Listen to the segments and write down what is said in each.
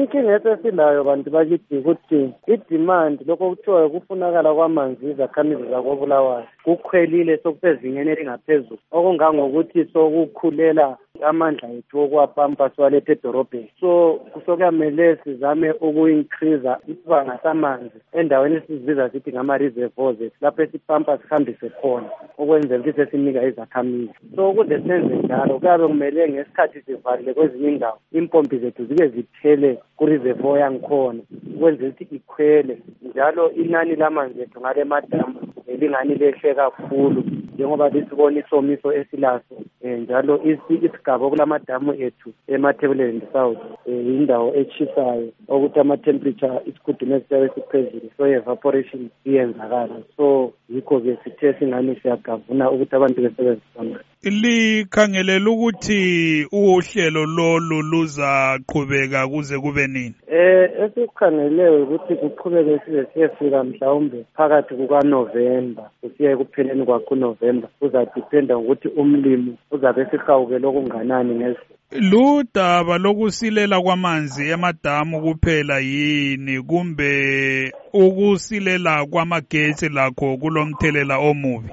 Inkinga esesilayo bantu bakithi ukuthi i-demand lokho kuthiwa kufunakala kwamanzi izakhamizi zakoBulawayo kukhwelile sokusezingeni elingaphezulu okungangokuthi sokukhulela amandla ethu okuwapampa siwalethe edorobheni. So kuyamele sizame uku-increase isibanga samanzi endaweni esizibiza sithi ngama-reservoirs lapho esipampa sihambise khona ukwenzela ukuthi sesinika izakhamizi. So ukuze senze njalo kuyabe kumele ngesikhathi sivalile kwezinye indawo impompi zethu zibe ziphele ku-reservoir yangikhona ukwenzela ukuthi ikhwele njalo inani lamanzi ethu ngale madamu elingani lehle kakhulu njengoba lisibona isomiso esilaso njalo isigaba kulamadamu ethu eMathebuleni South indawo echisayo ukuthi ama-temperature isikhudumezi siyabe siphezulu so evaporation iyenzakala. So yikho-ke sithe singani siyagavuna ukuthi abantu besebenzise amanzi. Likhangelela ukuthi uhlelo lolu luzaqhubeka kuze kube nini? Esikukhangeleyo ukuthi kuqhubeke size siyefika mhlawumbe phakathi kukaNovemba kusiya ekupheleni kwakuNovemba. Kuzadipenda ukuthi umlimi uzabe esihawukele okunganani ngezi. Ludaba lokusilela kwamanzi emadamu kuphela yini kumbe ukusilela kwamagetsi lakho kulomthelela omubi?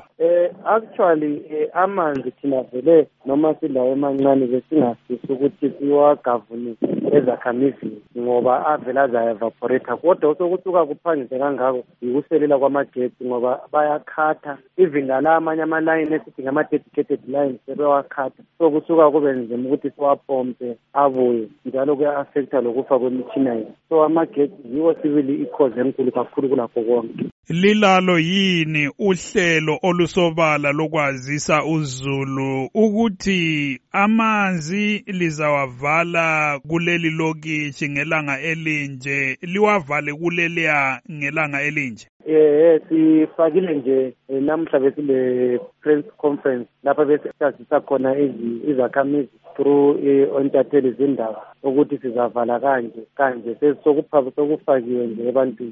Actually amanzi thina vele noma silawo emancane besingafisi ukuthi siwagavune ezakhamizini ngoba avela aza-evaporate kodwa sokusuka kuphangise kangako yikuselela kwamagetsi ngoba bayakhatha even ngala amanye ama-line esithi ngama-dedicated lines sebewakhatha so kusuka kube nzima ukuthi siwapompe abuye njalo kuya-affecta lokufa kwemitshina yethu. So amagetsi yiwo sibili ikhozi enkulu kakhulu kulakho konke. Lilalo yini uhlelo olusobala lokwazisa uzulu ukuthi amanzi lizawavala kuleli lokishi ngelanga elinje liwavale kuleliya ngelanga elinje? Sifakile nje namhla besile press conference lapha besazisa khona izakhamizi through ontatheli zindaba ukuthi sizavala kanje sokufakiwe nje ebantwini.